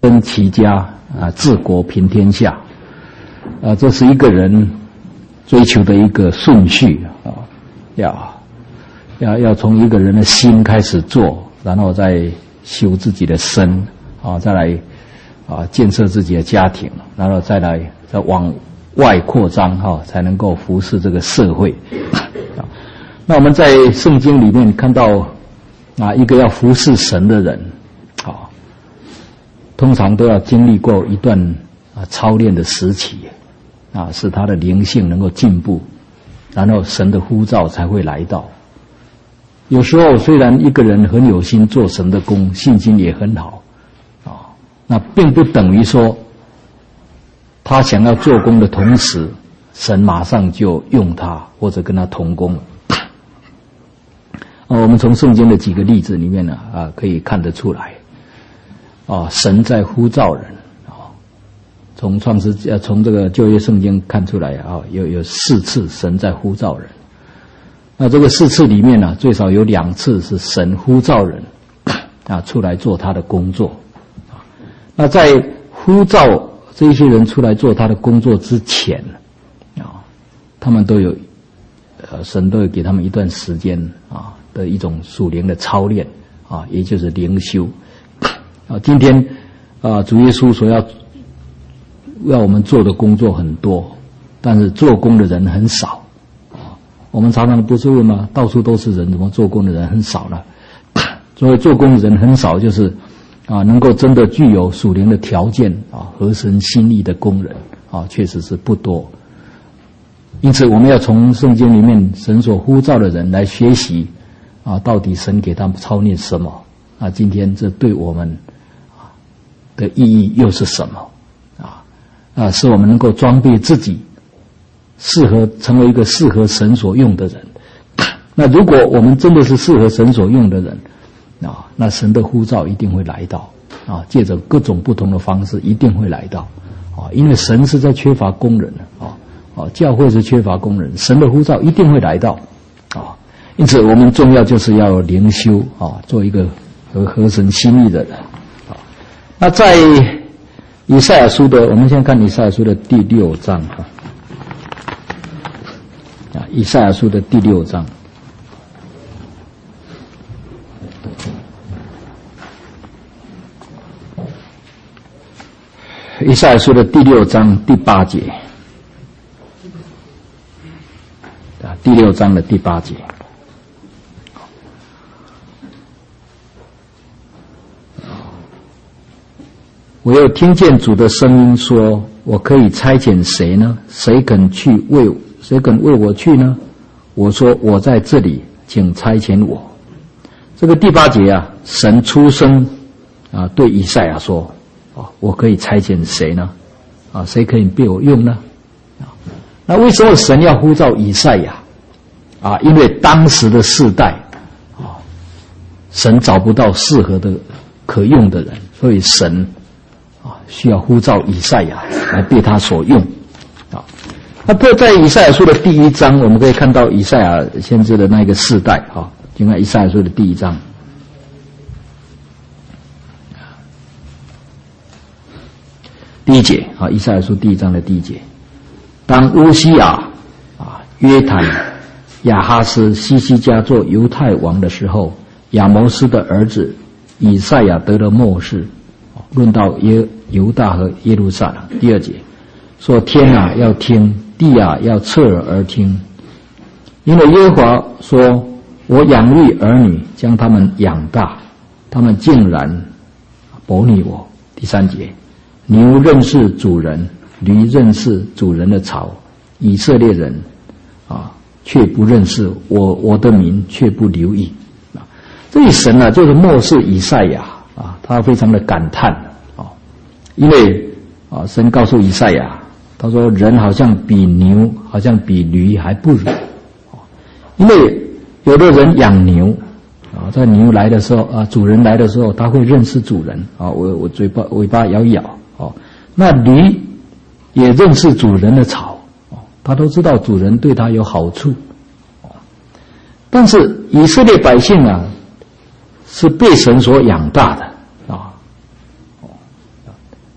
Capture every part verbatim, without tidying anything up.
身齐家啊，治国平天下啊，这是一个人追求的一个顺序啊，要要要从一个人的心开始做，然后再修自己的身啊，再来啊建设自己的家庭，然后再来再往外扩张哈、啊，才能够服侍这个社会。那我们在圣经里面看到啊，一个要服侍神的人，啊，通常都要经历过一段啊操练的时期，啊，使他的灵性能够进步，然后神的呼召才会来到。有时候虽然一个人很有心做神的工，信心也很好，啊，那并不等于说他想要做工的同时，神马上就用他或者跟他同工。啊，我们从圣经的几个例子里面呢，啊，可以看得出来，啊，神在呼召人，啊，从创世呃从这个旧约圣经看出来啊，有有四次神在呼召人。那这个四次里面呢，最少有两次是神呼召人啊出来做他的工作。那在呼召这些人出来做他的工作之前啊，他们都有呃神都有给他们一段时间啊的一种属灵的操练啊，也就是灵修啊。今天啊，主耶稣所要要我们做的工作很多，但是做工的人很少。我们常常不是问吗？到处都是人，怎么做工的人很少呢？所以做工的人很少，就是啊，能够真的具有属灵的条件啊，合神心意的工人啊，确实是不多。因此，我们要从圣经里面神所呼召的人来学习啊，到底神给他们操练什么？啊，今天这对我们啊的意义又是什么？啊啊，使我们能够装备自己。适合成为一个适合神所用的人。那如果我们真的是适合神所用的人啊，那神的呼召一定会来到啊，借着各种不同的方式一定会来到啊，因为神是在缺乏工人的啊啊，教会是缺乏工人，神的呼召一定会来到啊。因此，我们重要就是要灵修啊，做一个合合神心意的人啊。那在以赛亚书的，我们先看以赛亚书的第六章啊。啊，以赛亚书的第六章，以赛亚书的第六章第八节，啊，第六章的第八节，我又听见主的声音说：“我可以差遣谁呢？谁肯去为？”谁肯为我去呢？我说我在这里，请差遣我。这个第八节啊，神出声啊，对以赛亚说：啊，我可以差遣谁呢？啊，谁可以被我用呢？啊，那为什么神要呼召以赛亚？啊，因为当时的世代啊，神找不到适合的可用的人，所以神啊需要呼召以赛亚来被他所用。啊。那这在以赛亚书的第一章，我们可以看到以赛亚先知的那个世代啊，就看以赛亚书的第一章，第一节啊，以赛亚书第一章的第一节，当乌西雅啊、约坦、亚哈斯、西西家做犹太王的时候，亚摩斯的儿子以赛亚得了末世。论到耶犹大和耶路撒冷，第二节说：天啊要听，地啊要侧耳而听，因为耶和华说：我养育儿女，将他们养大，他们竟然悖逆我。第三节，牛认识主人，驴认识主人的槽，以色列人啊却不认识我，我的民却不留意。啊，这里神啊就是漠视以赛亚啊，他非常的感叹啊，因为啊神告诉以赛亚。他说：“人好像比牛，好像比驴还不如，因为有的人养牛啊，在牛来的时候啊，主人来的时候，他会认识主人啊，我我嘴巴尾巴摇一摇哦。那驴也认识主人的槽哦，他都知道主人对他有好处哦。但是以色列百姓啊，是被神所养大的啊，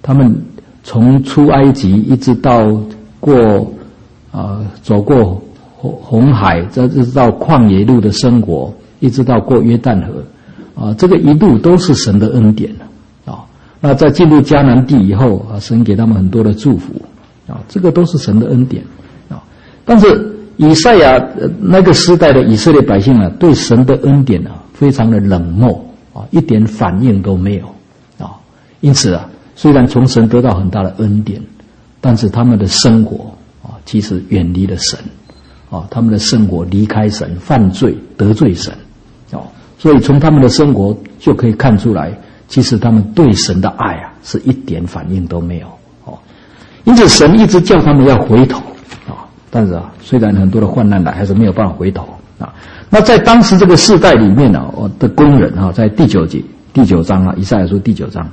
他们从出埃及一直到过啊、呃、走过红海，这直到旷野路的生活，一直到过约旦河啊，这个一路都是神的恩典啊。那在进入迦南地以后啊，神给他们很多的祝福啊，这个都是神的恩典啊。但是以赛亚那个时代的以色列百姓啊，对神的恩典啊，非常的冷漠啊，一点反应都没有啊。因此啊，虽然从神得到很大的恩典，但是他们的生活啊，其实远离了神啊，他们的生活离开神，犯罪得罪神啊，所以从他们的生活就可以看出来，其实他们对神的爱啊，是一点反应都没有哦。因此神一直叫他们要回头啊，但是啊，虽然很多的患难来，还是没有办法回头啊。那在当时这个世代里面呢、啊，我的工人啊，在第九节第九章啊，以赛亚书第九章，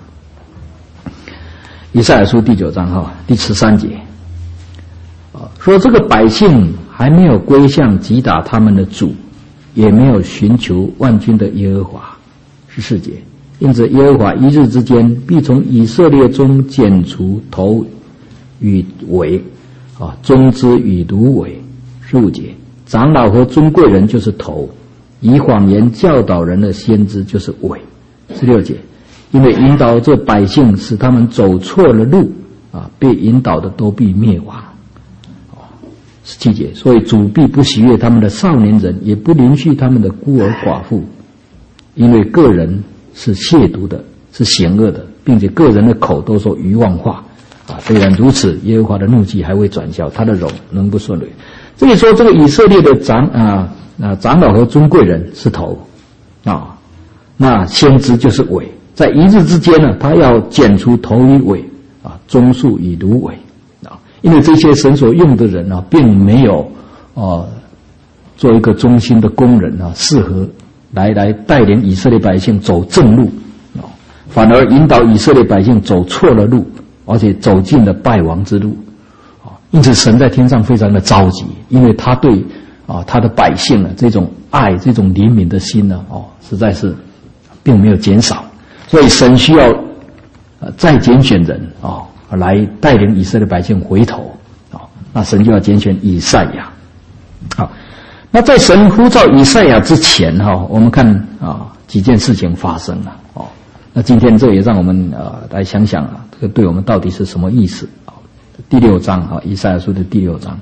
以赛亚书第九章哈、啊，第十三节啊，说这个百姓还没有归向击打他们的主，也没有寻求万军的耶和华。十四节，因此耶和华一日之间必从以色列中剪除头与尾啊，中之与芦苇。十五节，长老和尊贵人就是头，以谎言教导人的先知就是尾。十六节，因为引导这百姓，使他们走错了路啊，被引导的都必灭亡。十七节，所以主必不喜悦他们的少年人，也不怜恤他们的孤儿寡妇，因为个人是亵渎的，是险恶的，并且个人的口都说愚妄话啊。虽然如此，耶和华的怒气还未转消，他的荣能不顺利。这里说这个以色列的长啊啊长老和尊贵人是头啊，那先知就是尾，在一日之间呢，他要剪除头与尾啊，棕树与芦苇啊，因为这些神所用的人啊，并没有啊做一个忠心的工人啊，适合来来带领以色列百姓走正路啊，反而引导以色列百姓走错了路，而且走进了败亡之路。因此神在天上非常的着急，因为他对啊他的百姓啊这种爱，这种怜悯的心呢，哦，实在是并没有减少，所以神需要呃再拣选人啊、哦、来带领以色列百姓回头啊、哦，那神就要拣选以赛亚。好，那在神呼召以赛亚之前哈、哦，我们看啊几件事情发生了哦。那今天这也让我们啊来想想啊，这个对我们到底是什么意思？第六章啊，以赛亚书的第六章。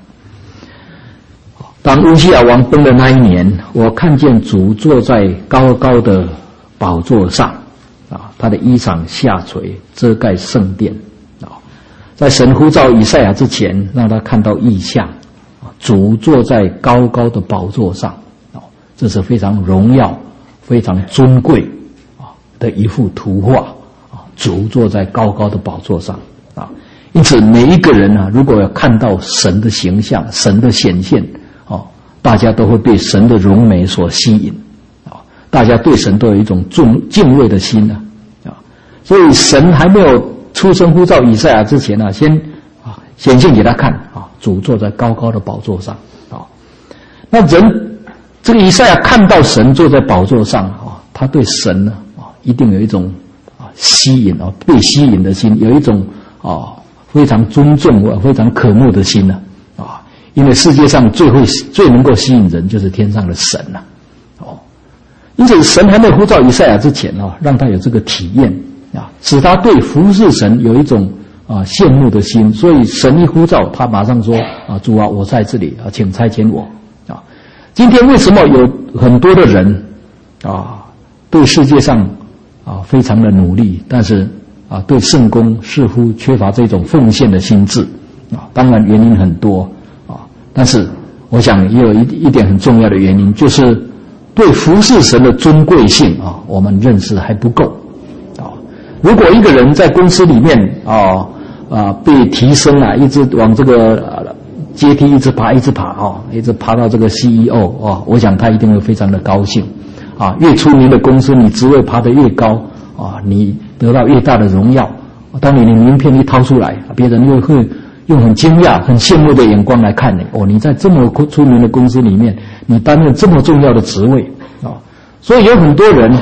当乌西亚王崩的那一年，我看见主坐在高高的宝座上啊，他的衣裳下垂，遮盖圣殿啊。在神呼召以赛亚之前，让他看到异象啊，主坐在高高的宝座上啊，这是非常荣耀、非常尊贵啊的一幅图画啊，主坐在高高的宝座上啊。因此每一个人啊，如果要看到神的形象，神的显现哦，大家都会被神的荣美所吸引啊，大家对神都有一种敬敬畏的心呢 啊, 啊所以神还没有出声呼召以赛亚之前呢、啊，先啊显现给他看啊，主坐在高高的宝座上啊。那人这个以赛亚看到神坐在宝座上啊，他对神呢啊一定有一种啊吸引啊被吸引的心，有一种啊非常尊重、非常渴慕的心呢、啊，啊，因为世界上最会、最能够吸引人就是天上的神呐、啊，哦，因此神还没有呼召以赛亚之前啊，让他有这个体验啊，使他对服侍神有一种啊羡慕的心，所以神一呼召，他马上说啊，主啊，我在这里啊，请差遣我啊。今天为什么有很多的人啊，对世界上啊非常的努力，但是啊，对圣工似乎缺乏这种奉献的心智啊，当然原因很多啊，但是我想也有一一点很重要的原因，就是对服侍神的尊贵性啊，我们认识还不够啊。如果一个人在公司里面啊啊被提升啊，一直往这个、啊、阶梯一直爬，一直爬啊，一直爬到这个 C E O 啊，我想他一定会非常的高兴啊。越出名的公司，你职位爬得越高啊，你得到越大的荣耀，当你的名片一掏出来，别人又会用很惊讶、很羡慕的眼光来看你。哦，你在这么出名的公司里面，你担任这么重要的职位啊！所以有很多人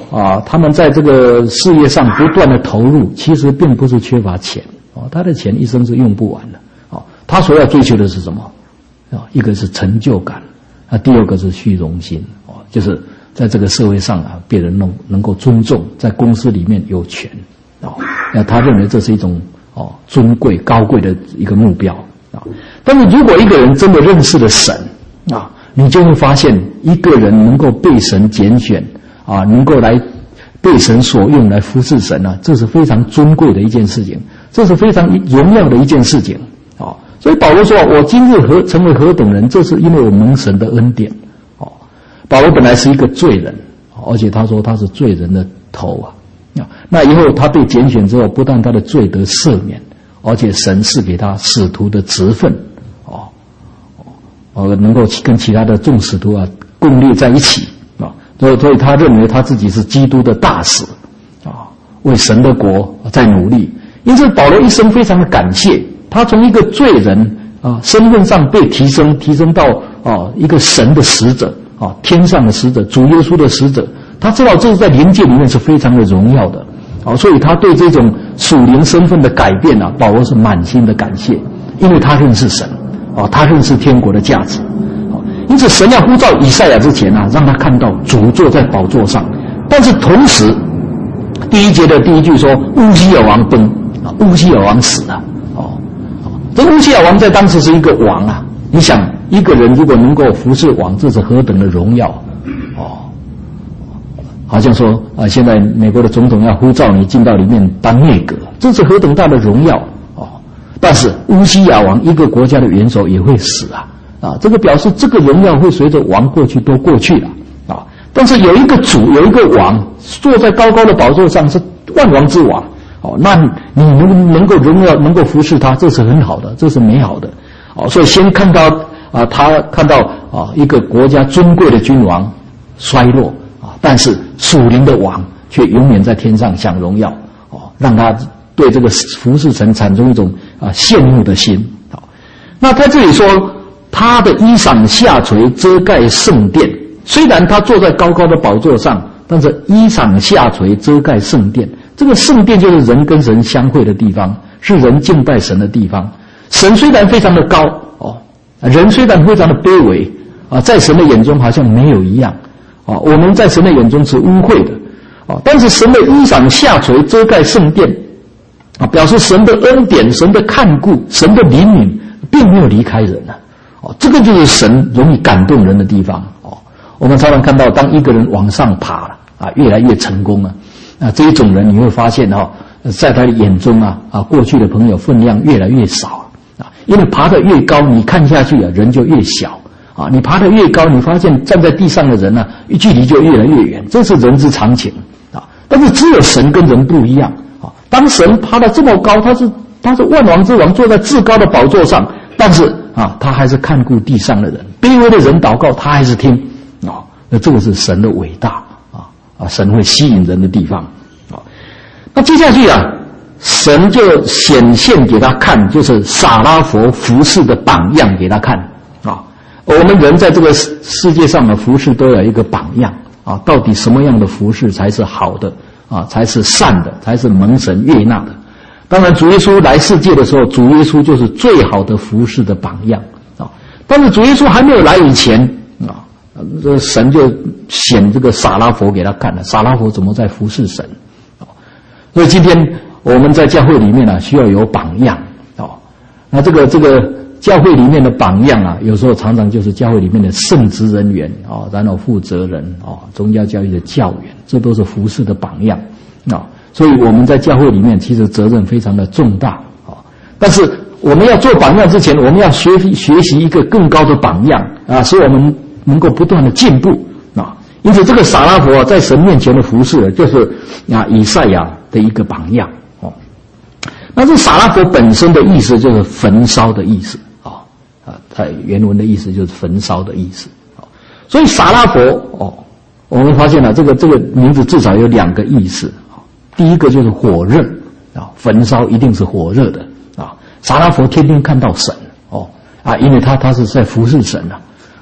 啊，他们在这个事业上不断的投入，其实并不是缺乏钱哦，他的钱一生是用不完的哦。他所要追求的是什么啊？一个是成就感，啊，第二个是虚荣心哦，就是在这个社会上啊，被人能能够尊重，在公司里面有权哦，那他认为这是一种哦尊贵高贵的一个目标啊。但是如果一个人真的认识了神啊，你就会发现一个人能够被神拣选啊，能够来被神所用来服侍神啊，这是非常尊贵的一件事情，这是非常荣耀的一件事情啊。所以保罗说，我今日何成为何等人，这是因为我蒙神的恩典哦。保罗本来是一个罪人，而且他说他是罪人的头啊。那以后他被拣选之后，不但他的罪得赦免，而且神赐给他使徒的职分哦，哦，能够跟其他的众使徒啊共列在一起啊。所以，所以他认为他自己是基督的大使啊，为神的国在努力。因此，保罗一生非常的感谢，他从一个罪人啊身份上被提升，提升到啊一个神的使者啊，天上的使者，主耶稣的使者。他知道这是在灵界里面是非常的荣耀的啊，所以他对这种属灵身份的改变啊，保罗是满心的感谢，因为他认识神啊，他认识天国的价值啊。因此，神要呼召以赛亚之前啊，让他看到主坐在宝座上。但是同时，第一节的第一句说乌西雅王崩啊，乌西雅王死了哦。这乌西雅王在当时是一个王啊，你想一个人如果能够服侍王，这是何等的荣耀哦。好像说啊，现在美国的总统要呼召你进到里面当内阁，这是何等大的荣耀哦！但是乌西雅王一个国家的元首也会死啊啊！这个表示这个荣耀会随着王过去都过去了啊。但是有一个主，有一个王坐在高高的宝座上，是万王之王哦。那你能能够荣耀，能够服侍他，这是很好的，这是美好的哦。所以先看到啊，他看到啊一个国家尊贵的君王衰落。但是属灵的王却永远在天上享荣耀哦，让他对这个服侍神产生一种啊羡慕的心。好，那他这里说他的衣裳下垂遮盖圣殿，虽然他坐在高高的宝座上，但是衣裳下垂遮盖圣殿。这个圣殿就是人跟神相会的地方，是人敬拜神的地方。神虽然非常的高哦，人虽然非常的卑微啊，在神的眼中好像没有一样。啊，我们在神的眼中是污秽的，啊，但是神的衣裳下垂遮盖圣殿，啊，表示神的恩典、神的看顾、神的怜悯并没有离开人啊，哦，这个就是神容易感动人的地方哦。我们常常看到，当一个人往上爬了啊，越来越成功了，啊，这一种人你会发现哈、哦，在他的眼中啊啊，过去的朋友分量越来越少啊，因为爬得越高，你看下去啊，人就越小。啊，你爬得越高，你发现站在地上的人呢、啊，距离就越来越远，这是人之常情啊。但是只有神跟人不一样啊。当神爬得这么高，他是他是万王之王，坐在至高的宝座上，但是啊，他还是看顾地上的人，卑微的人祷告，他还是听啊。那这个是神的伟大啊啊，神会吸引人的地方啊。那接下去啊，神就显现给他看，就是撒拉佛服侍的榜样给他看。我们人在这个世界上的服事都有一个榜样啊，到底什么样的服事才是好的啊，才是善的，才是蒙神悦纳的。当然主耶稣来世界的时候，主耶稣就是最好的服事的榜样啊。但是主耶稣还没有来以前啊，这神就显这个撒拉佛给他看了，撒拉佛怎么在服事神啊。所以今天我们在教会里面呢、啊，需要有榜样啊。那这个这个教会里面的榜样啊，有时候常常就是教会里面的圣职人员啊，然后负责人啊，宗教教育的教员，这都是服事的榜样啊。所以我们在教会里面其实责任非常的重大啊。但是我们要做榜样之前，我们要学习学习一个更高的榜样啊，使我们能够不断的进步啊。因此，这个撒拉佛、啊、在神面前的服事，就是啊以赛亚的一个榜样哦。那这撒拉佛本身的意思就是焚烧的意思。啊，它原文的意思就是焚烧的意思，所以撒拉佛哦，我们发现了、啊、这个这个名字至少有两个意思，第一个就是火热啊，焚烧一定是火热的啊。撒拉佛天天看到神哦啊，因为他他是在服侍神啊，哦，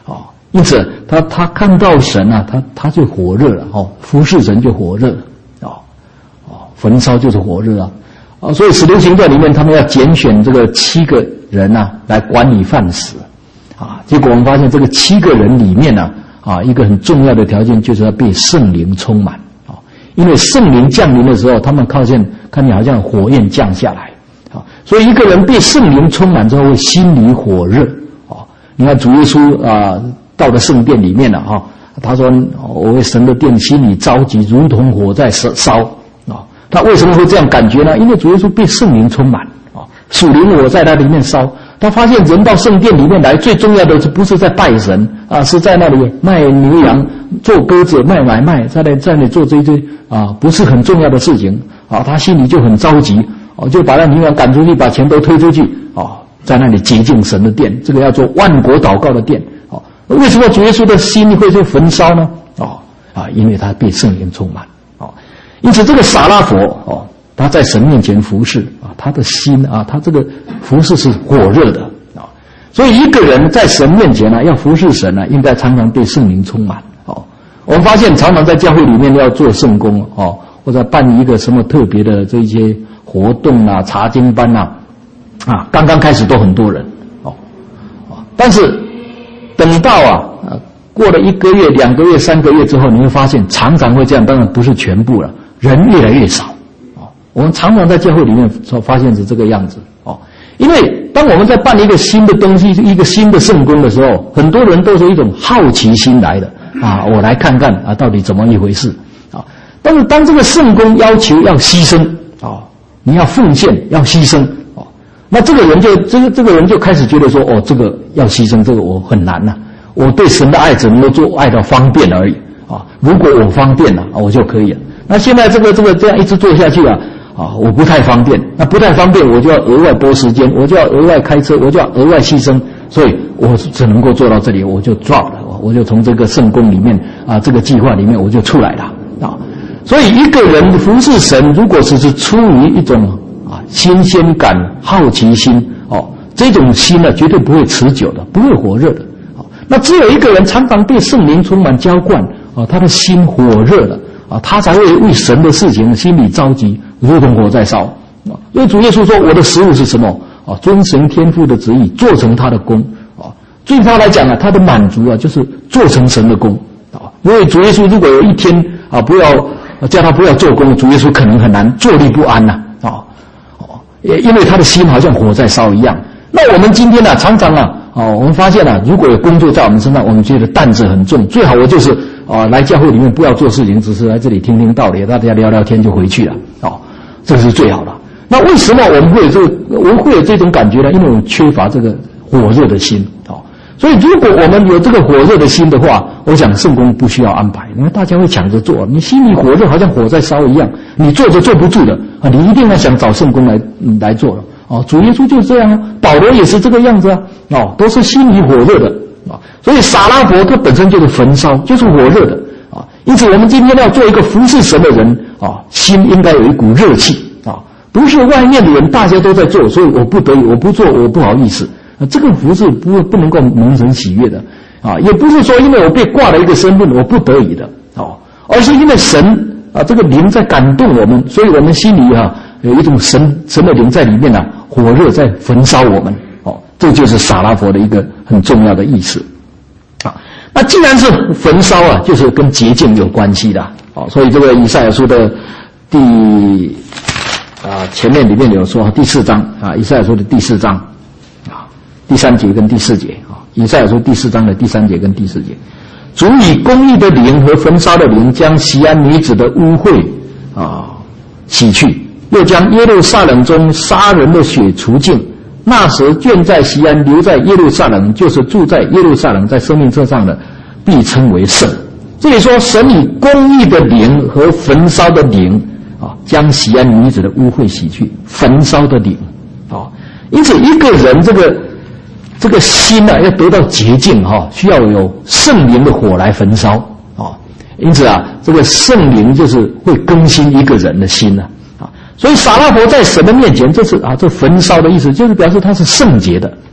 因此他他看到神啊，他他就火热了哦，服侍神就火热了哦哦，焚烧就是火热啊啊，所以使徒行传里面他们要拣选这个七个人啊来管理饭食啊，结果我们发现这个七个人里面呢 啊, 啊，一个很重要的条件就是要被圣灵充满啊，因为圣灵降临的时候，他们靠见看见好像火焰降下来啊，所以一个人被圣灵充满之后，会心里火热啊。你看主耶稣啊。到了圣殿里面了哈，他说：“我为神的殿心里着急，如同火在烧啊。”他为什么会这样感觉呢？因为主耶稣被圣灵充满啊，属灵火在他里面烧。他发现人到圣殿里面来，最重要的是不是在拜神啊，是在那里卖牛羊、做鸽子、卖买卖，在那在那里做这些啊，不是很重要的事情啊。他心里就很着急啊，就把那牛羊赶出去，把钱都推出去啊，在那里洁净神的殿，这个要做万国祷告的殿。为什么主耶稣的心会就焚烧呢？哦啊，因为他被圣灵充满哦，因此这个撒拉佛哦，他在神面前服侍啊，他的心啊，他这个服侍是火热的啊，所以一个人在神面前呢、啊，要服侍神呢、啊，应该常常被圣灵充满哦。我们发现常常在教会里面要做圣工哦，或者办一个什么特别的这些活动啊、查经班啊，啊，刚刚开始都很多人哦，但是。等到啊，呃，过了一个月、两个月、三个月之后，你会发现常常会这样，当然不是全部了，人越来越少哦。我们常常在教会里面所发现是这个样子哦，因为当我们在办一个新的东西、一个新的圣工的时候，很多人都是一种好奇心来的啊，我来看看啊，到底怎么一回事啊。但是当这个圣工要求要牺牲啊，你要奉献、要牺牲。那这个人就这个这个人就开始觉得说，哦，这个要牺牲，这个我很难呐、啊。我对神的爱只能够做爱到方便而已啊。如果我方便了、啊，我就可以了。那现在这个这个这样一直做下去啊，啊，我不太方便。那不太方便，我就要额外拨时间，我就要额外开车，我就要额外牺牲。所以我只能够做到这里，我就 drop 了，我就从这个圣工里面啊，这个计划里面我就出来了啊。所以一个人服侍神，如果只是出于一种啊，新鲜感、好奇心，哦，这种心呢，绝对不会持久的，不会火热的。哦，那只有一个人常常被圣灵充满浇灌，啊，他的心火热了，啊，他才会为神的事情心里着急，如同火在烧。啊，因为主耶稣说，我的食物是什么？啊，遵行天父的旨意，做成他的功。啊，对他来讲啊，他的满足啊，就是做成神的功。啊，因为主耶稣如果有一天啊，不要叫他不要做工，主耶稣可能很难坐立不安呐。啊。也因为他的心好像火在烧一样。那我们今天呢、啊，常常啊，哦，我们发现啊，如果有工作在我们身上，我们觉得担子很重。最好我就是啊，来教会里面不要做事情，只是来这里听听道理，大家聊聊天就回去了。哦，这是最好的。那为什么我们会有这个，我们会有这种感觉呢？因为我们缺乏这个火热的心。哦，所以如果我们有这个火热的心的话，我想圣工不需要安排，因为大家会抢着做，你心里火热，好像火在烧一样，你坐着坐不住的啊，你一定要想找圣工来、嗯、来做了。哦，主耶稣就是这样啊，保罗也是这个样子啊，哦，都是心里火热的啊，所以撒拉佛他本身就是焚烧，就是火热的啊，因此我们今天要做一个服侍神的人啊，心应该有一股热气啊，不是外面的人大家都在做，所以我不得已我不做我不好意思啊，这个服侍不不能够蒙神喜悦的啊，也不是说因为我被挂了一个身份我不得已的哦，而是因为神啊这个灵在感动我们，所以我们心里啊有一种神神的灵在里面啊，火热在焚烧我们哦，这就是撒拉佛的一个很重要的意思啊。那既然是焚烧啊，就是跟洁净有关系的哦，所以这个以赛亚书的第啊前面里面有说第四章啊，以赛亚书的第四章啊第三节跟第四节啊，以赛亚书第四章的第三节跟第四节，主以公义的灵和焚烧的灵，将锡安女子的污秽啊洗去。又将耶路撒冷中杀人的血除尽，那时眷在锡安留在耶路撒冷，就是住在耶路撒冷在生命册上的，必称为圣。这里说神以公义的灵和焚烧的灵啊，将锡安女子的污秽洗去，焚烧的灵啊，因此一个人这个这个心啊要得到洁净哈、啊，需要有圣灵的火来焚烧啊，因此啊，这个圣灵就是会更新一个人的心啊。所以撒拉佛在神的面前，这是啊，这焚烧的意思，就是表示他是圣洁的啊。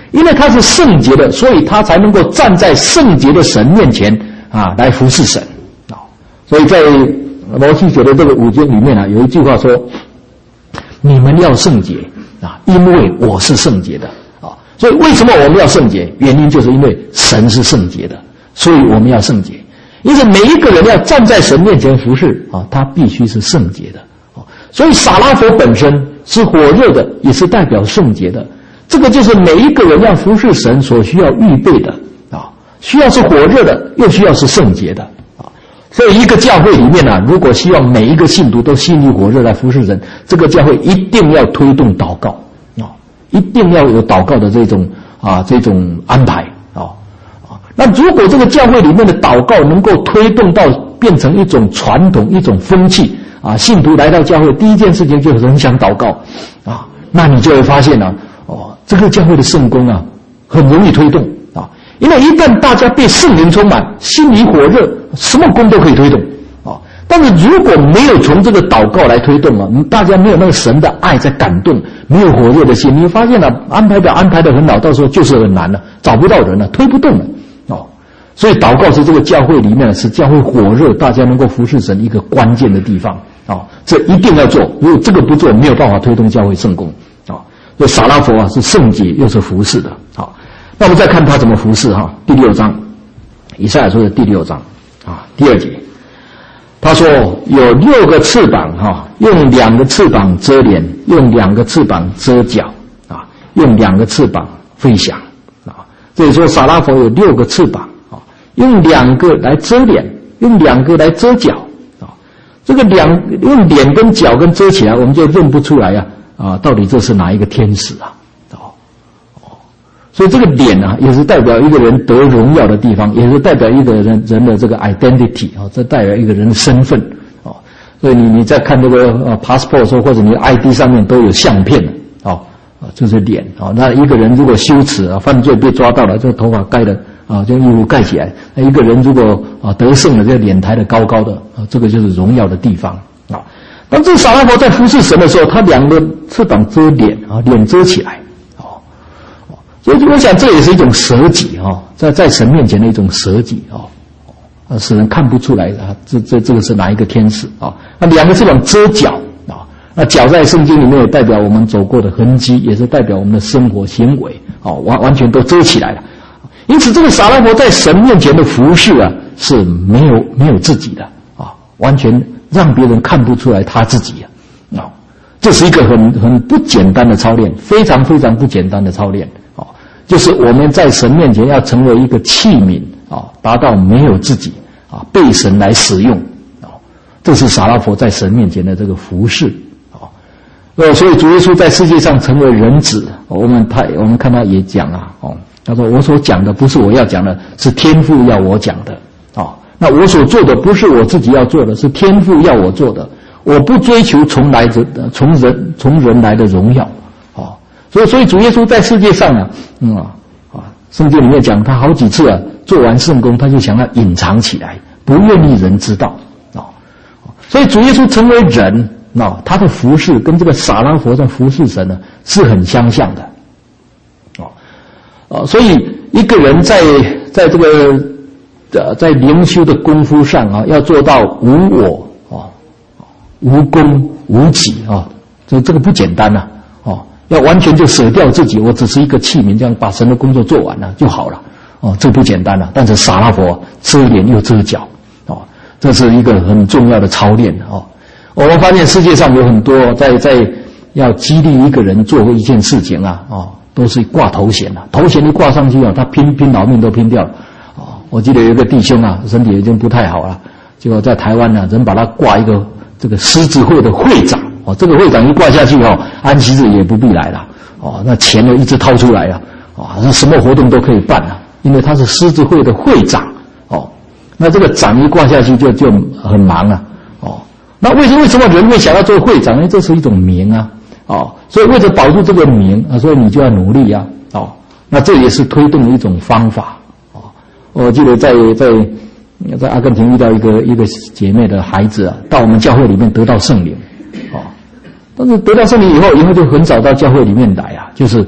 因为他是圣洁的，所以他才能够站在圣洁的神面前啊，来服侍神啊。所以在摩西写的这个五经里面啊，有一句话说：“你们要圣洁啊，因为我是圣洁的啊。”所以为什么我们要圣洁？原因就是因为神是圣洁的，所以我们要圣洁。因此，每一个人要站在神面前服侍啊，他必须是圣洁的啊。所以，撒拉佛本身是火热的，也是代表圣洁的。这个就是每一个人要服侍神所需要预备的啊，需要是火热的，又需要是圣洁的啊。所以，一个教会里面啊，如果希望每一个信徒都心里火热来服侍神，这个教会一定要推动祷告啊，一定要有祷告的这种啊这种安排啊啊。那如果这个教会里面的祷告能够推动到变成一种传统、一种风气啊，信徒来到教会第一件事情就是很想祷告啊，那你就会发现啊。哦，这个教会的圣工啊，很容易推动啊，因为一旦大家被圣灵充满，心里火热，什么工都可以推动啊。但是如果没有从这个祷告来推动啊，大家没有那个神的爱在感动，没有火热的心，你会发现了、啊、安排表安排的很好，到时候就是很难了，找不到人了，推不动了哦。所以祷告是这个教会里面是教会火热，大家能够服侍神一个关键的地方啊、哦，这一定要做，如果这个不做，没有办法推动教会圣工啊。哦，所以撒拉佛啊是圣洁又是服侍的。好，那我们再看他怎么服侍哈。第六章，以赛亚书的第六章啊，第二节，他说有六个翅膀哈，用两个翅膀遮脸，用两个翅膀遮脚啊，用两个翅膀飞翔啊。所以说撒拉佛有六个翅膀啊，用两个来遮脸，用两个来遮脚啊。这个两用脸跟脚跟遮起来，我们就认不出来呀。啊，到底这是哪一个天使啊？哦哦，所以这个脸啊，也是代表一个人得荣耀的地方，也是代表一个人人的这个 identity 啊、哦，这代表一个人的身份哦。所以你你在看这个呃 passport 的时候，或者你的 I D 上面都有相片的哦，啊，就是脸哦。那一个人如果羞耻啊，犯罪被抓到了，这个头发盖的啊，就衣服盖起来；那一个人如果啊得胜了，这个脸抬得高高的啊，这个就是荣耀的地方啊。当这撒拉佛在服侍神的时候，他两个翅膀遮脸啊，脸遮起来，哦，所以我想这也是一种舍己哦，在在神面前的一种舍己哦，啊，使人看不出来啊，这这这个是哪一个天使啊？那两个翅膀遮脚啊，那脚在圣经里面也代表我们走过的痕迹，也是代表我们的生活行为哦，完完全都遮起来了。因此，这个撒拉佛在神面前的服侍啊，是没有没有自己的啊，完全。让别人看不出来他自己啊，哦，这是一个很很不简单的操练，非常非常不简单的操练哦。就是我们在神面前要成为一个器皿啊、哦，达到没有自己啊，被神来使用哦。这是撒拉佛在神面前的这个服侍哦。呃，所以主耶稣在世界上成为人子，我们他我们看他也讲啊，哦，他说我所讲的不是我要讲的，是天父要我讲的哦。那我所做的不是我自己要做的，是天父要我做的。我不追求从来的从人从人来的荣耀，哦，所以所以主耶稣在世界上啊，嗯啊啊，圣经里面讲他好几次啊，做完圣工他就想要隐藏起来，不愿意人知道，哦，所以主耶稣成为人，哦，他的服事跟这个撒拉佛在服事神呢是很相像的，哦，哦，所以一个人在在这个。呃，在灵修的功夫上啊，要做到无我啊，无功无己啊，这这个不简单呐，哦，要完全就舍掉自己，我只是一个器皿，这样把神的工作做完了就好了，哦，这不简单了。但是撒拉佛遮脸又遮脚，哦，这是一个很重要的操练哦。我们发现世界上有很多在在要激励一个人做一件事情啊，哦，都是挂头衔啊，头衔一挂上去啊，他拼拼老命都拼掉了。我记得有一个弟兄啊，身体已经不太好了，结果在台湾呢，人把他挂一个这个狮子会的会长哦，这个会长一挂下去哦，安息日也不必来了哦，那钱就一直掏出来了哦，那什么活动都可以办了，因为他是狮子会的会长哦，那这个长一挂下去就就很忙啊哦，那为什么为什么人会想要做会长？因为这是一种名啊哦，所以为了保住这个名啊，所以你就要努力啊哦，那这也是推动的一种方法。我记得在在在阿根廷遇到一个一个姐妹的孩子啊，到我们教会里面得到圣灵，哦，但是得到圣灵以后，以后就很少到教会里面来啊，就是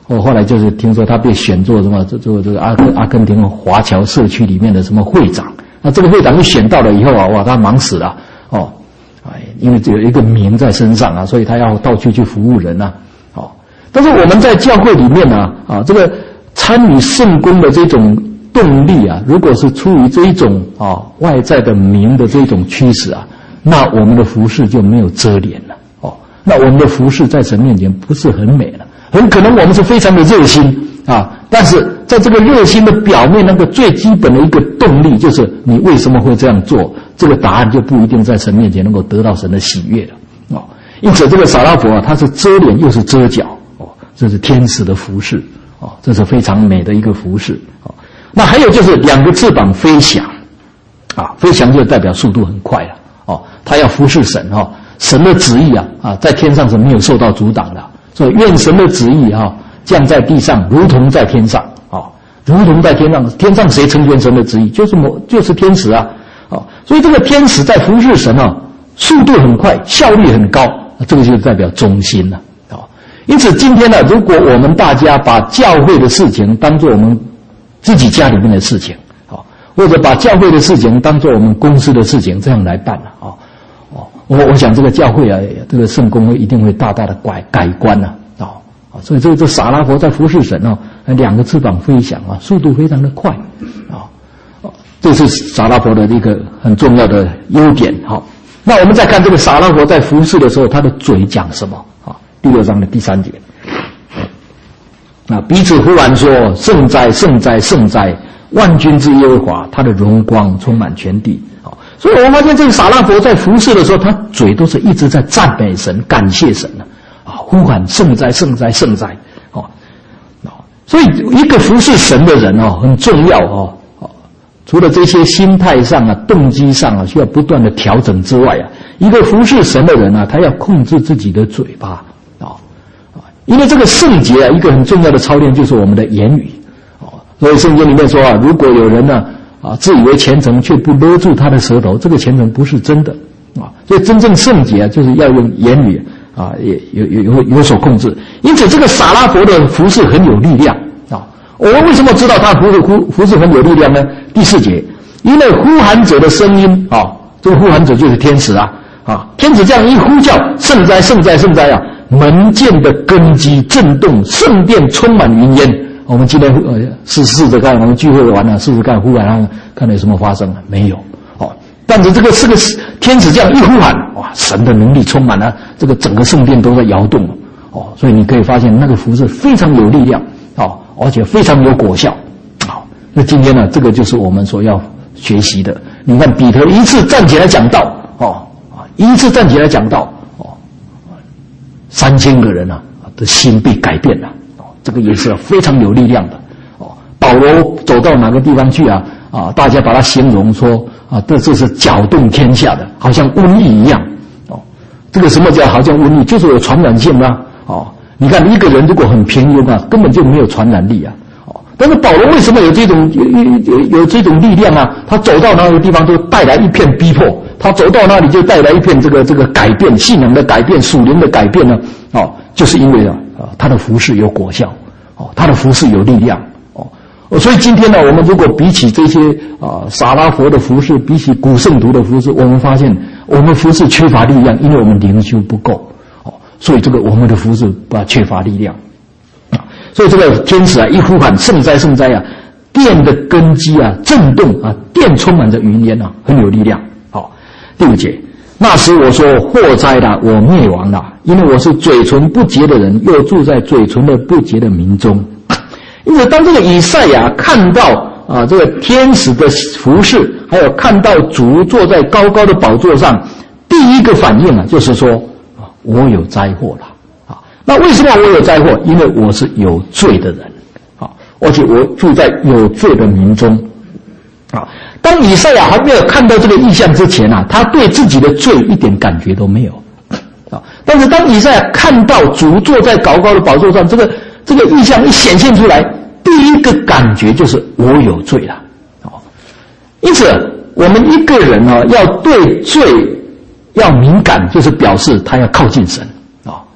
我后来就是听说他被选做什么这这个这个阿根阿根廷华侨社区里面的什么会长。那这个会长一选到了以后啊，哇，他忙死了哦，哎，因为只有一个名在身上啊，所以他要到处去服务人啊，哦。但是我们在教会里面呢，啊，这个参与圣工的这种动力啊，如果是出于这一种啊外在的名的这种驱使啊，那我们的服事就没有遮掩了哦。那我们的服事在神面前不是很美了，很可能我们是非常的热心啊，但是在这个热心的表面，那个最基本的一个动力就是你为什么会这样做，这个答案就不一定在神面前能够得到神的喜悦了哦。因此，这个撒拉弗啊，他是遮脸又是遮脚哦，这是天使的服事哦，这是非常美的一个服事哦。那还有就是两个翅膀飞翔啊，飞翔就代表速度很快了哦，他要服侍神哦，神的旨意啊啊，在天上是没有受到阻挡的，所以愿神的旨意啊降在地上，如同在天上啊，如同在天上。天上谁成全神的旨意？就是某就是天使啊啊，所以这个天使在服侍神啊，速度很快，效率很高，这个就代表忠心了啊。因此今天呢，如果我们大家把教会的事情当作我们自己家里面的事情啊，或者把教会的事情当作我们公司的事情这样来办了啊，哦，我我想这个教会啊，这个圣公会一定会大大的改改观了啊啊，所以这个这撒拉弗在服侍神哦，两个翅膀飞翔啊，速度非常的快啊，这是撒拉弗的一个很重要的优点。好，那我们再看这个撒拉弗在服侍的时候，他的嘴讲什么啊？第六章的第三节。那彼此呼喊说：“圣哉，圣哉，圣哉！万军之耶和华，他的荣光充满全地。”好，所以我们发现这个撒拉弗在服侍的时候，他嘴都是一直在赞美神、感谢神的啊，呼喊圣哉，圣哉，圣哉！哦，所以一个服侍神的人哦，很重要哦。除了这些心态上啊、动机上啊需要不断的调整之外啊，一个服侍神的人啊，他要控制自己的嘴巴。因为这个圣洁啊，一个很重要的操练就是我们的言语，哦，所以圣经里面说啊，如果有人呢啊自以为虔诚，却不勒住他的舌头，这个虔诚不是真的啊。所以真正圣洁啊，就是要用言语啊，也有有有有所控制。因此，这个撒拉弗的服事很有力量啊。我们为什么知道他服服服事很有力量呢？第四节，因为呼喊者的声音啊，这个呼喊者就是天使啊啊，天使这样一呼叫，圣哉，圣哉，圣哉啊！门键的根基震动，圣殿充满云烟。我们今天呃试试着看，我们聚会完了，试试看，呼喊看有什么发生了没有？哦，但是这个是个天使这样一呼喊，哇，神的能力充满了，这个整个圣殿都在摇动哦，所以你可以发现那个服事非常有力量哦，而且非常有果效。好，那今天呢，这个就是我们所要学习的。你看彼得一次站起来讲道哦，一次站起来讲道。三千个人啊的心被改变了，哦，这个也是非常有力量的。哦，保罗走到哪个地方去啊？啊，大家把它形容说啊，这这是搅动天下的，好像瘟疫一样。哦，这个什么叫好像瘟疫？就是有传染性啊。哦，你看一个人如果很平庸啊，根本就没有传染力啊。哦，但是保罗为什么有这种有有有这种力量啊？他走到哪个地方都带来一片逼迫。他走到那里就带来一片这个这个改变，信仰的改变，属灵的改变呢，哦，就是因为啊，啊，他的服事有果效，哦，他的服事有力量，哦，所以今天呢，我们如果比起这些啊撒拉弗的服事，比起古圣徒的服事，我们发现我们服事缺乏力量，因为我们灵修不够，哦，所以这个我们的服事啊缺乏力量，啊，所以这个天使啊一呼喊圣哉圣哉啊，殿的根基啊震动啊，殿充满着云烟啊，很有力量。第五节，那时我说祸哉了，我灭亡了，因为我是嘴唇不洁的人，又住在嘴唇的不洁的民中。因此，当这个以赛亚看到啊这个天使的服事，还有看到主坐在高高的宝座上，第一个反应啊就是说啊，我有灾祸了啊。那为什么我有灾祸？因为我是有罪的人啊，而且我住在有罪的民中啊。当以赛亚还没有看到这个异象之前啊，他对自己的罪一点感觉都没有啊。但是当以赛亚看到主坐在高高的宝座上，这个这个异象一显现出来，第一个感觉就是我有罪了啊。因此，我们一个人啊，要对罪要敏感，就是表示他要靠近神啊。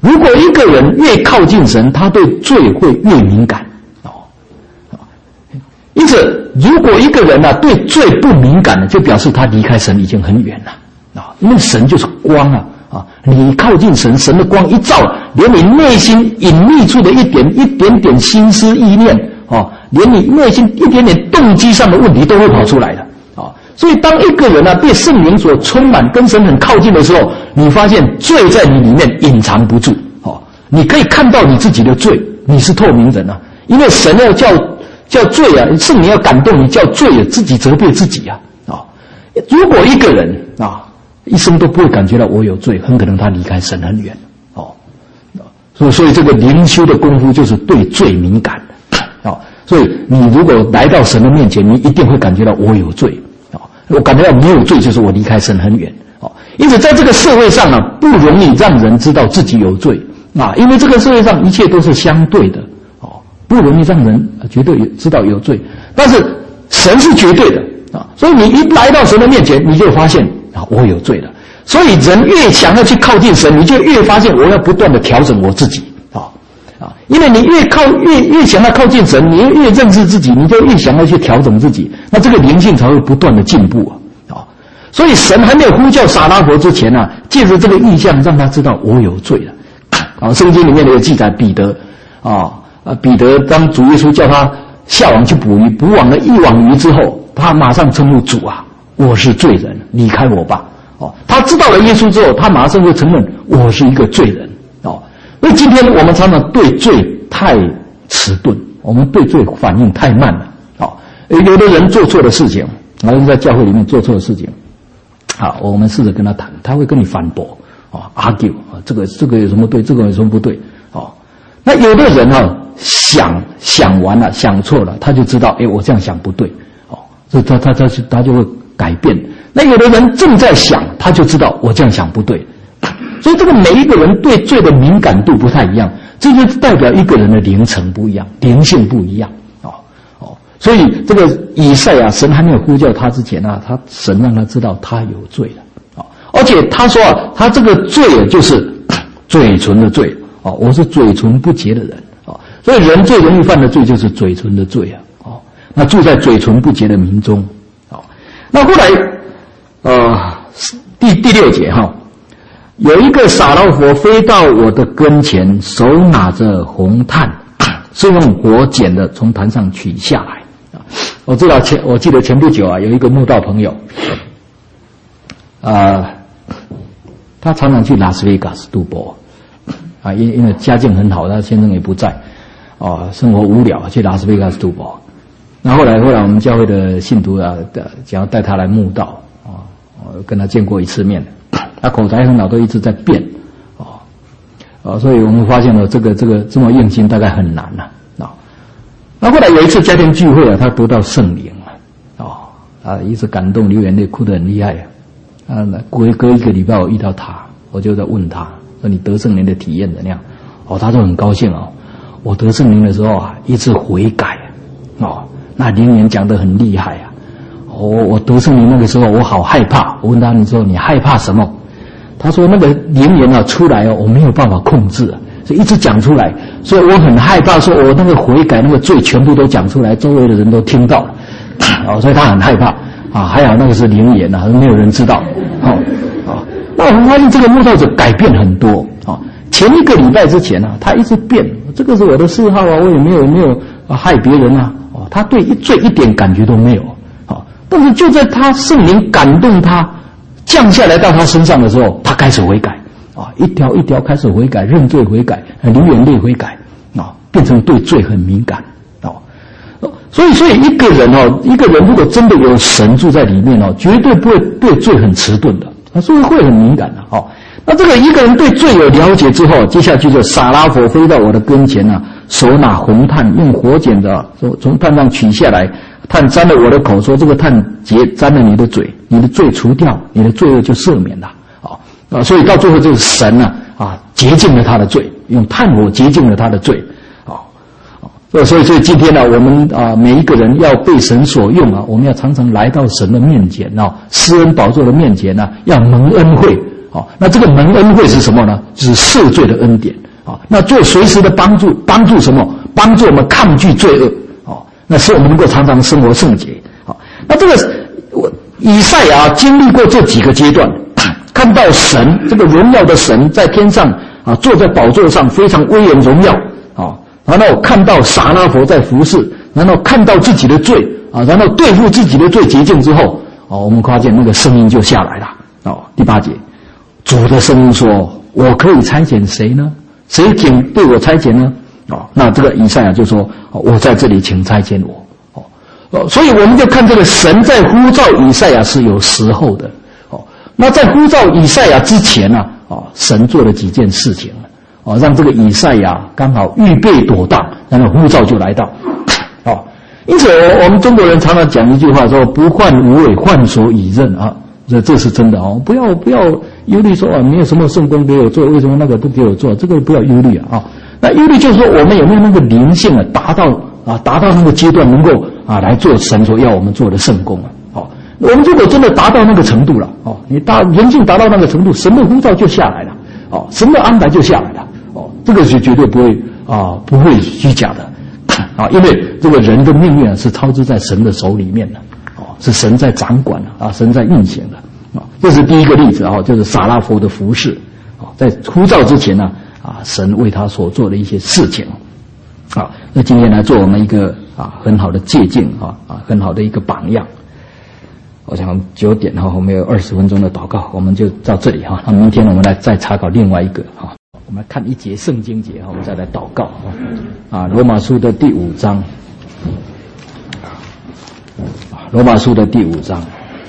如果一个人越靠近神，他对罪会越敏感哦。因此，如果一个人啊对罪不敏感的，就表示他离开神已经很远了啊。因为神就是光啊啊，你靠近神，神的光一照，连你内心隐秘处的一点一点点心思意念哦，连你内心一点点动机上的问题都会跑出来的啊。所以，当一个人啊被圣灵所充满，跟神很靠近的时候，你发现罪在你里面隐藏不住哦，你可以看到你自己的罪，你是透明人啊，因为神要叫。叫罪啊，圣灵要感动你，叫罪啊，自己责备自己啊啊！如果一个人啊一生都不会感觉到我有罪，很可能他离开神很远哦。所以，所以这个灵修的功夫就是对罪敏感的啊。所以，你如果来到神的面前，你一定会感觉到我有罪啊。我感觉到没有罪，就是我离开神很远啊。因此，在这个社会上啊，不容易让人知道自己有罪啊，因为这个社会上一切都是相对的。不容易让人绝对知道有罪，但是神是绝对的啊，所以你一来到神的面前，你就发现啊，我有罪了。所以人越想要去靠近神，你就越发现我要不断的调整我自己啊啊，因为你越靠越越想要靠近神，你越认识自己，你就越想要去调整自己，那这个灵性才会不断的进步啊啊。所以神还没有呼叫撒拉弗之前啊，借着这个意象让他知道我有罪了啊。圣经里面有记载彼得啊。啊，彼得当主耶稣叫他下网去捕鱼，捕网了一网鱼之后，他马上称呼主啊，我是罪人，离开我吧。哦，他知道了耶稣之后，他马上会承认我是一个罪人。哦，所以今天我们常常对罪太迟钝，我们对罪反应太慢了。哦，有的人做错的事情，然后在教会里面做错的事情，好，我们试着跟他谈，他会跟你反驳，哦 ，argue 啊，这个这个有什么对，这个有什么不对，哦，那有的人啊。想想完了，想错了，他就知道，哎，我这样想不对，哦，所以他他他他就会改变。那有的人正在想，他就知道我这样想不对，所以这个每一个人对罪的敏感度不太一样，这就代表一个人的灵层不一样，灵性不一样，哦哦，所以这个以赛亚神还没有呼叫他之前啊，他神让他知道他有罪了，哦，而且他说啊，他这个罪就是嘴唇的罪，哦，我是嘴唇不洁的人。所以人最容易犯的罪就是嘴唇的罪啊！哦，那住在嘴唇不洁的民中，哦，那后来，呃，第第六节哈，有一个撒拉佛飞到我的跟前，手拿着红炭，是用火剪的，从坛上取下来。啊，我知道前我记得前不久啊，有一个慕道朋友，啊、呃，他常常去拉斯维加斯赌博，啊，因因为家境很好，他先生也不在。哦，生活无聊，去拉斯维加斯赌博。那后来，后来我们教会的信徒啊，想要带他来慕道啊，我跟他见过一次面，他口才很好，都一直在变，哦，啊，所以我们发现了这个这个这么用心，大概很难了啊。那后来有一次家庭聚会啊，他得到圣灵了，哦，啊，一直感动流眼泪，哭得很厉害啊。啊，隔隔一个礼拜我遇到他，我就在问他说：“你得圣灵的体验怎样？”哦，他就很高兴哦。我得圣灵的时候啊，一直悔改，哦，那灵言讲得很厉害啊。我、哦、我得圣灵那个时候，我好害怕。我问他，你说你害怕什么？他说那个灵言啊出来哦，我没有办法控制，所以一直讲出来，所以我很害怕，说我那个悔改那个罪全部都讲出来，周围的人都听到了，哦，所以他很害怕啊。还好那个是灵言啊，没有人知道，哦哦。那我们发现这个慕道者改变很多哦。前一个礼拜之前啊，他一直变。这个是我的嗜好啊，我也没有没有害别人啊，哦，他对罪一点感觉都没有，哦，但是就在他圣灵感动他降下来到他身上的时候，他开始悔改，啊，一条一条开始悔改，认罪悔改，流眼泪悔改，啊，变成对罪很敏感，哦，所以所以一个人哦，一个人如果真的有神住在里面哦，绝对不会对罪很迟钝的，啊，所以会很敏感的，哦。那这个一个人对罪有了解之后，接下去就撒拉佛飞到我的跟前啊，手拿红炭，用火剪的从炭上取下来，炭沾了我的口，说这个炭结沾了你的嘴，你的罪除掉，你的罪恶就赦免了啊啊！所以到最后就是神呢 啊, 啊洁净了他的罪，用炭火洁净了他的罪啊啊！所以所以今天呢，我们啊每一个人要被神所用啊，我们要常常来到神的面前啊，施恩宝座的面前呢、啊，要蒙恩惠。 哦，那这个蒙恩惠是什么呢？就是赦罪的恩典。哦，那做随时的帮助，帮助什么？帮助我们抗拒罪恶。哦，那使我们能够常常生活圣洁。好，那这个我以赛亚经历过这几个阶段，看到神这个荣耀的神在天上啊，坐在宝座上，非常威严荣耀啊。然后看到撒拉弗在服侍，然后看到自己的罪啊，然后对付自己的罪洁净之后，哦，我们发现那个声音就下来了。哦，第八节，主的声音说：“我可以差遣谁呢？谁请对我差遣呢？”哦，那这个以赛亚就说：“哦，我在这里，请差遣我。”哦，哦，所以我们就看这个神在呼召以赛亚是有时候的。哦，那在呼召以赛亚之前呢、啊，哦，神做了几件事情。哦，让这个以赛亚刚好预备躲当，然后呼召就来到。哦，因此我们中国人常常讲一句话说：“不患无畏，患所以任。”啊，这这是真的哦！不要不要忧虑说啊，没有什么圣功给我做，为什么那个不给我做？这个不要忧虑啊！啊，那忧虑就是说我们有没有那个灵性啊，达到啊达到那个阶段，能够啊来做神所要我们做的圣功啊！哦，我们如果真的达到那个程度了，哦，你达灵性达到那个程度，神的呼召就下来了，哦，神的安排就下来了。哦，这个是绝对不会啊，不会虚假的啊，因为这个人的命运啊是操之在神的手里面的，哦，是神在掌管的啊，神在运行的啊。这是第一个例子啊，就是撒拉弗的服事啊，在呼召之前呢啊，神为他所做的一些事情啊，那今天来做我们一个啊很好的借鉴啊啊，很好的一个榜样。我想九点哈，我们有二十分钟的祷告，我们就到这里哈。那明天我们来再查考另外一个哈。我们来看一节圣经节，我们再来祷告啊。罗马书的第五章，罗马书的第五章，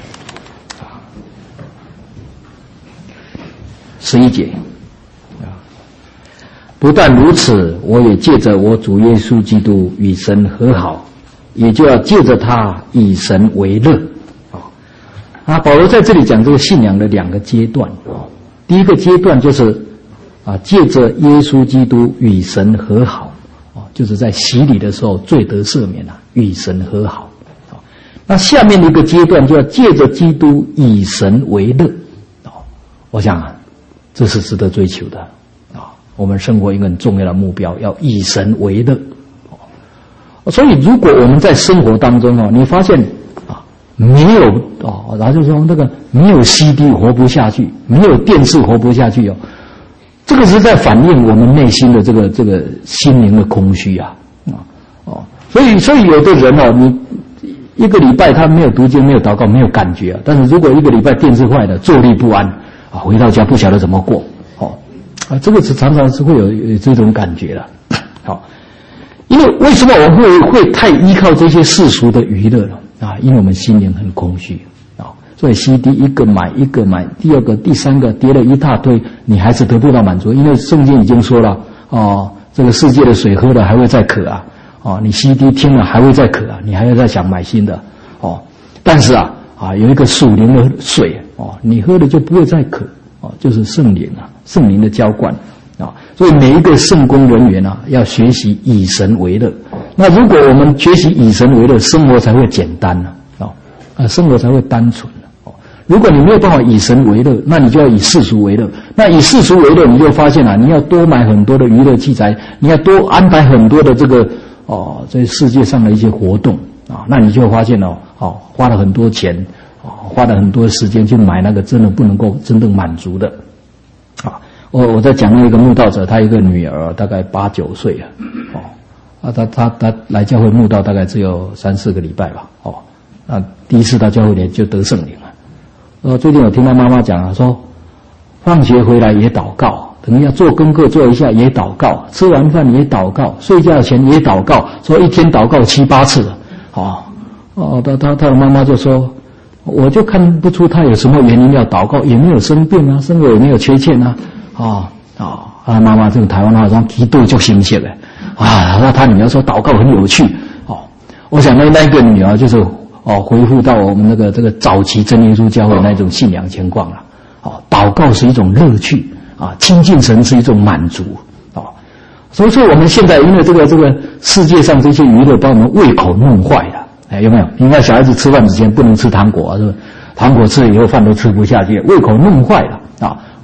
十一节啊。不但如此，我也借着我主耶稣基督与神和好，也就要借着他以神为乐啊。啊，保罗在这里讲这个信仰的两个阶段啊。第一个阶段就是啊，借着耶稣基督与神和好，哦，就是在洗礼的时候罪得赦免啊，与神和好。哦，那下面的一个阶段就要借着基督以神为乐。哦，我想啊，这是值得追求的啊。我们生活一个很重要的目标，要以神为乐。哦，所以如果我们在生活当中哦，你发现啊没有哦，然后就说那个没有 C D 活不下去，没有电视活不下去哦。这个是在反映我们内心的这个这个心灵的空虚啊啊哦，所以所以有的人哦，你一个礼拜他没有读经、没有祷告、没有感觉啊，但是如果一个礼拜电视坏了，坐立不安啊，回到家不晓得怎么过哦啊，这个是常常是会有有这种感觉的。好，因为为什么我们会会太依靠这些世俗的娱乐了啊？因为我们心灵很空虚。所以 C D 一个买一个买，第二个、第三个叠了一大堆，你还是得不到满足，因为圣经已经说了哦，这个世界的水喝了还会再渴啊，哦，你 C D 听了还会再渴啊，你还要再想买新的哦。但是啊啊，有一个属灵的水哦，你喝了就不会再渴哦，就是圣灵啊，圣灵的浇灌啊。所以每一个圣工人员啊，要学习以神为乐。那如果我们学习以神为乐，生活才会简单呢啊，啊，生活才会单纯。如果你没有办法以神为乐，那你就要以世俗为乐。那以世俗为乐，你就发现啊，你要多买很多的娱乐器材，你要多安排很多的这个哦，在世界上的一些活动啊，那你就会发现哦，哦，花了很多钱，哦，花了很多时间去买那个真的不能够真正满足的啊。我我在讲那个慕道者，他一个女儿大概八九岁啊，哦，啊，他他他来教会慕道大概只有三四个礼拜吧，哦，那第一次到教会里就得圣灵了。呃，最近我听到妈妈讲啊，说放学回来也祷告，等一下做功课做一下也祷告，吃完饭也祷告，睡觉前也祷告，说一天祷告七八次了。哦哦，他他他的妈妈就说，我就看不出他有什么原因要祷告，也没有生病啊，生活也没有缺欠啊。啊啊，他妈妈这个台湾话说祈祷就新鲜了啊。那他女儿说祷告很有趣哦。我想那那个女儿就是。哦，恢复到我们那个这个早期真耶稣教会那种信仰情况了。哦，祷告是一种乐趣啊，亲近神是一种满足哦。所以说我们现在因为这个这个世界上这些娱乐把我们胃口弄坏了，哎，有没有？你看小孩子吃饭之前不能吃糖果啊，是吧？糖果吃了以后饭都吃不下去，胃口弄坏了啊。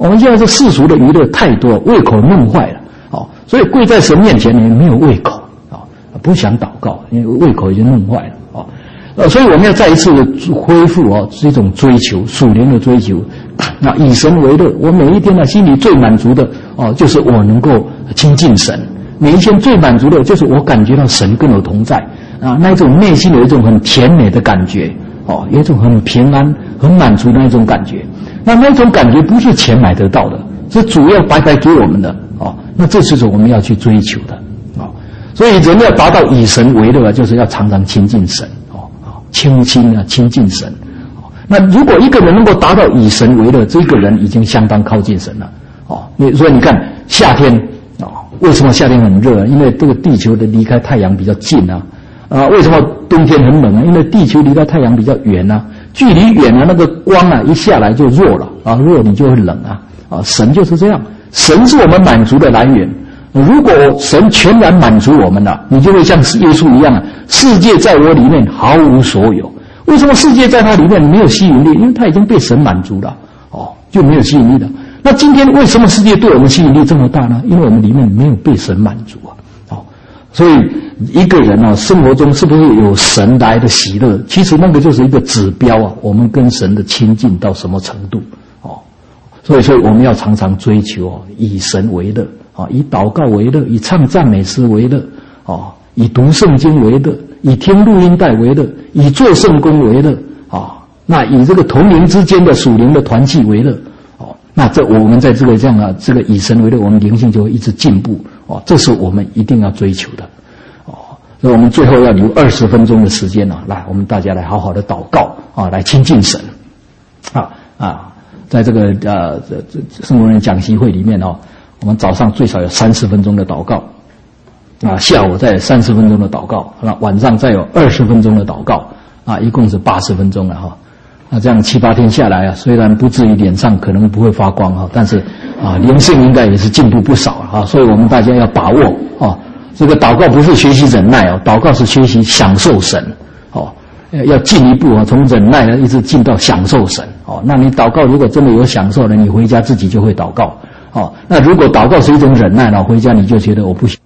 我们现在是世俗的娱乐太多，胃口弄坏了，哦，所以跪在神面前你没有胃口，哦，不想祷告，因为胃口已经弄坏了，哦，呃，所以我们要再一次的恢复哦，是一种追求，属灵的追求，那以神为乐。我每一天呢，心里最满足的哦，就是我能够亲近神。每一天最满足的就是我感觉到神跟我同在啊，那一种内心有一种很甜美的感觉哦，有一种很平安、很满足的那种感觉。那那种感觉不是钱买得到的，是主要白白给我们的哦。那这就是我们要去追求的哦。所以人要达到以神为乐，就是要常常亲近神哦，清亲啊，亲近神。那如果一个人能够达到以神为乐，这个人已经相当靠近神了哦。所以你看夏天哦，为什么夏天很热？因为这个地球的离开太阳比较近啊。啊，为什么冬天很冷啊？因为地球离开太阳比较远啊，距离远了，那个光啊一下来就弱了啊，弱你就会冷啊。啊，神就是这样，神是我们满足的来源。如果神全然满足我们了，你就会像耶稣一样啊，世界在我里面毫无所有。为什么世界在他里面没有吸引力？因为他已经被神满足了，哦，就没有吸引力了。那今天为什么世界对我们吸引力这么大呢？因为我们里面没有被神满足啊，哦，所以一个人啊，生活中是不是有神来的喜乐？其实那个就是一个指标啊，我们跟神的亲近到什么程度哦。所以，所以我们要常常追求哦，以神为乐啊，以祷告为乐，以唱赞美诗为乐哦，以读圣经为乐，以听录音带为乐，以做圣工为乐啊。那以这个同龄之间的属灵的团契为乐哦。那这我们在这个这样啊，这个以神为乐，我们灵性就会一直进步哦。这是我们一定要追求的。所以我们最后要留二十分钟的时间呢、啊，来，我们大家来好好的祷告啊，来亲近神，啊啊，在这个呃这这圣国人讲习会里面哦，我们早上最少有三十分钟的祷告，啊，下午再有三十分钟的祷告，那晚上再有二十分钟的祷告，啊，一共是八十分钟了哈。那这样七八天下来啊，虽然不至于脸上可能不会发光哈，但是啊，灵性应该也是进步不少了啊，所以我们大家要把握啊。这个祷告不是学习忍耐哦，祷告是学习享受神哦，要进一步啊，从忍耐呢一直进到享受神哦。那你祷告如果真的有享受呢，你回家自己就会祷告哦。那如果祷告是一种忍耐呢，回家你就觉得我不行。